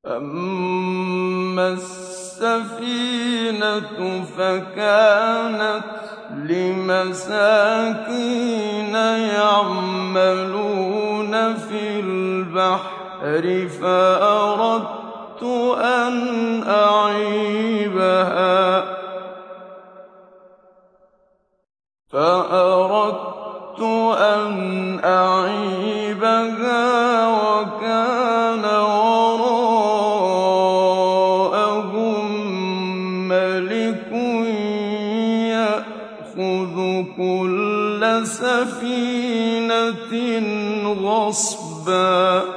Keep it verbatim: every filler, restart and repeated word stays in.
أَمَّا السَّفِينَةُ فَكَانَتْ لِمَسَاكِينَ يَعْمَلُونَ فِي الْبَحْرِ فَأَرَدتُّ أَنْ أَعِيبَهَا فَأَرَدتُّ أَنْ أَعِيبَهَا وَكَانَ وَرَاءَهُم مَّلِكٌ يَأْخُذُ كُلَّ سَفِينَةٍ غَصْبًا